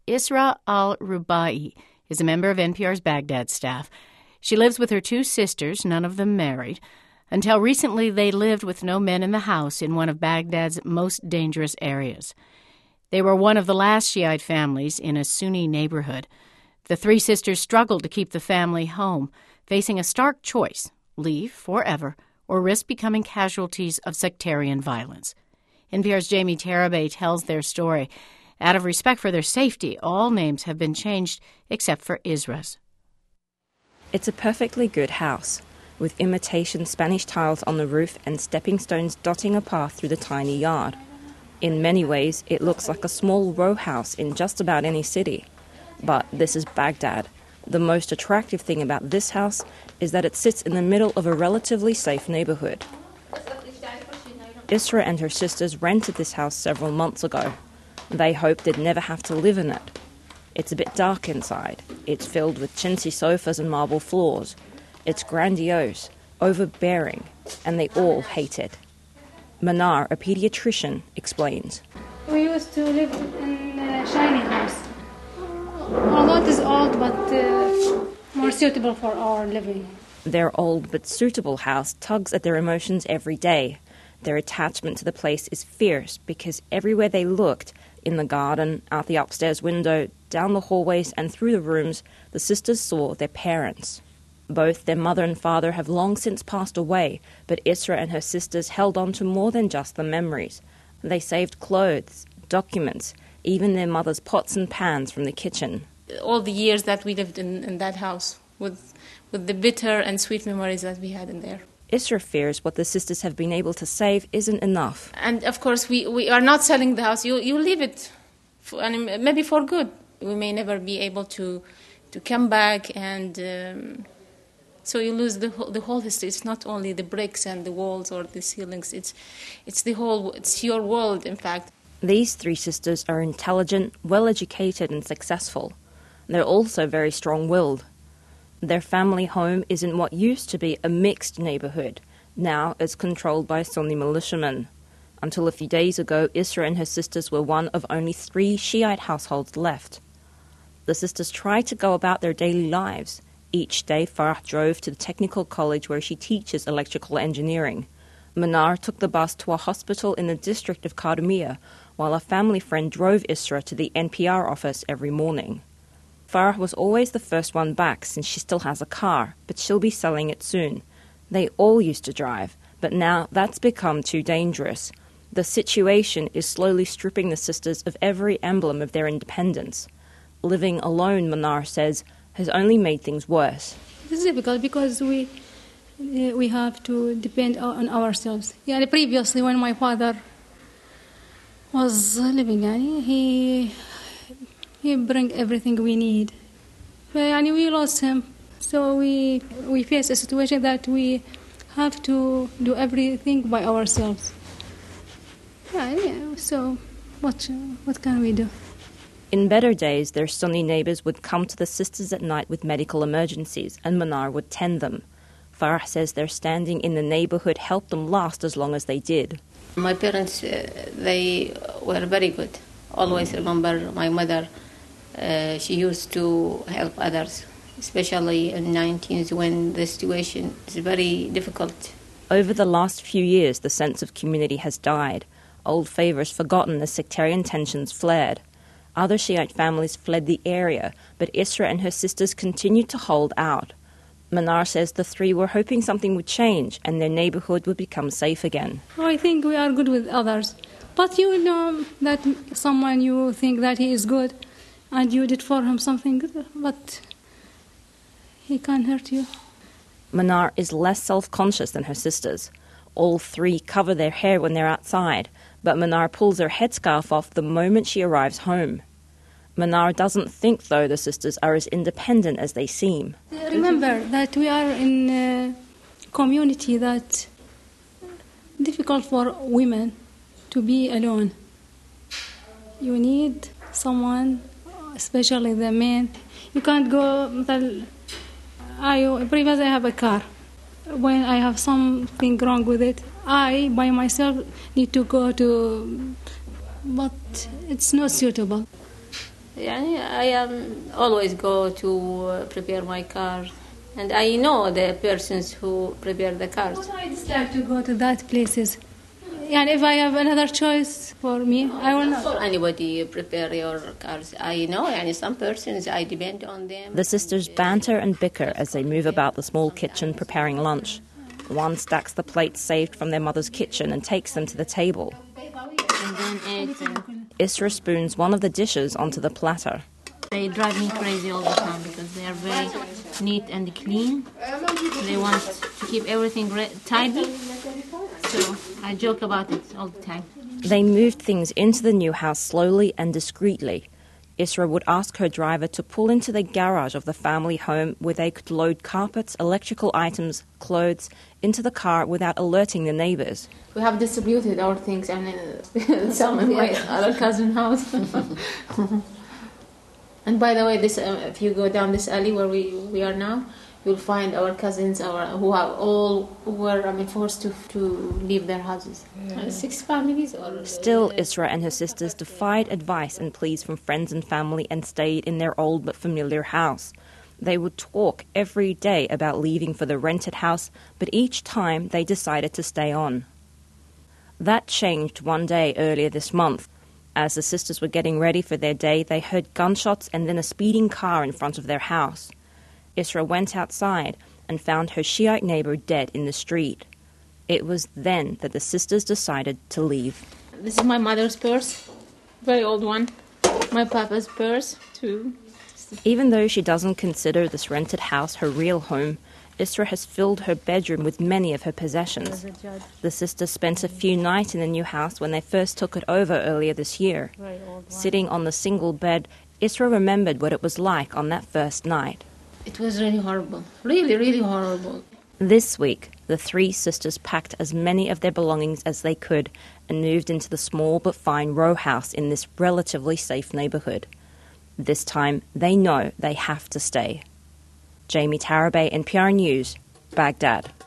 Isra al-Rubai is a member of NPR's Baghdad staff. She lives with her two sisters, none of them married. Until recently, they lived with no men in the house in one of Baghdad's most dangerous areas. They were one of the last Shiite families in a Sunni neighborhood. The three sisters struggled to keep the family home, facing a stark choice: leave forever or risk becoming casualties of sectarian violence. NPR's Jamie Tarabay tells their story. Out of respect for their safety, all names have been changed except for Isra's. It's a perfectly good house, with imitation Spanish tiles on the roof and stepping stones dotting a path through the tiny yard. In many ways, it looks like a small row house in just about any city. But this is Baghdad. The most attractive thing about this house is that it sits in the middle of a relatively safe neighborhood. Isra and her sisters rented this house several months ago. They hoped they'd never have to live in it. It's a bit dark inside. It's filled with chintzy sofas and marble floors. It's grandiose, overbearing, and they all hate it. Manar, a pediatrician, explains. We used to live in a shiny house. Although it is old, but more suitable for our living. Their old but suitable house tugs at their emotions every day. Their attachment to the place is fierce because everywhere they looked, in the garden, out the upstairs window, down the hallways and through the rooms, the sisters saw their parents. Both their mother and father have long since passed away, but Isra and her sisters held on to more than just the memories. They saved clothes, documents, even their mother's pots and pans from the kitchen. All the years that we lived in that house, with the bitter and sweet memories that we had in there. Isra fears what the sisters have been able to save isn't enough. And of course, we are not selling the house. You leave it, and maybe for good. We may never be able to come back, and so you lose the whole history. It's not only the bricks and the walls or the ceilings. It's the whole. It's your world, in fact. These three sisters are intelligent, well-educated, and successful. They're also very strong-willed. Their family home is in what used to be a mixed neighborhood. Now it's controlled by Sunni militiamen. Until a few days ago, Isra and her sisters were one of only 3 Shiite households left. The sisters tried to go about their daily lives. Each day, Farah drove to the technical college where she teaches electrical engineering. Manar took the bus to a hospital in the district of Kadumia, while a family friend drove Isra to the NPR office every morning. Farah was always the first one back since she still has a car, but she'll be selling it soon. They all used to drive, but now that's become too dangerous. The situation is slowly stripping the sisters of every emblem of their independence. Living alone, Manar says, has only made things worse. It's difficult because we have to depend on ourselves. Yeah, previously when my father was living, he bring everything we need. But we lost him, so we face a situation that we have to do everything by ourselves. So what can we do? In better days, their Sunni neighbours would come to the sisters at night with medical emergencies, and Manar would tend them. Farah says their standing in the neighbourhood helped them last as long as they did. My parents, they were very good. Always remember my mother. She used to help others, especially in the 1990s when the situation is very difficult. Over the last few years, the sense of community has died. Old favours forgotten as sectarian tensions flared. Other Shiite families fled the area, but Isra and her sisters continued to hold out. Manar says the 3 were hoping something would change and their neighbourhood would become safe again. I think we are good with others. But you know that someone you think that he is good and you did for him something good, but he can't hurt you. Manar is less self-conscious than her sisters. All 3 cover their hair when they're outside, but Manar pulls her headscarf off the moment she arrives home. Manar doesn't think, though, the sisters are as independent as they seem. Remember that we are in a community that's difficult for women to be alone. You need someone, especially the men. You can't go. Previously, I have a car. When I have something wrong with it, I, by myself, need to go to, but it's not suitable. I always go to prepare my car, and I know the persons who prepare the cars. But I dislike to go to that places. And if I have another choice for me, I will not. For anybody prepare your cars. I know, and some persons I depend on them. The sisters banter and bicker as they move about the small kitchen preparing lunch. One stacks the plates saved from their mother's kitchen and takes them to the table. And then eggs. Isra spoons one of the dishes onto the platter. They drive me crazy all the time because they are very neat and clean. They want to keep everything tidy. So I joke about it all the time. They moved things into the new house slowly and discreetly. Isra would ask her driver to pull into the garage of the family home where they could load carpets, electrical items, clothes into the car without alerting the neighbors. We have distributed our things and some in my other cousin's house. And by the way, this if you go down this alley where we are now, you'll find our cousins who have all were forced to leave their houses. 6 families. Still, Isra and her sisters defied advice and pleas from friends and family and stayed in their old but familiar house. They would talk every day about leaving for the rented house, but each time they decided to stay on. That changed one day earlier this month. As the sisters were getting ready for their day, they heard gunshots and then a speeding car in front of their house. Isra went outside and found her Shiite neighbor dead in the street. It was then that the sisters decided to leave. This is my mother's purse, very old one. My papa's purse too. Even though she doesn't consider this rented house her real home, Isra has filled her bedroom with many of her possessions. The sisters spent a few nights in the new house when they first took it over earlier this year. Sitting on the single bed, Isra remembered what it was like on that first night. It was really horrible. Really, really horrible. This week, the 3 sisters packed as many of their belongings as they could and moved into the small but fine row house in this relatively safe neighborhood. This time, they know they have to stay. Jamie Tarabay, NPR News, Baghdad.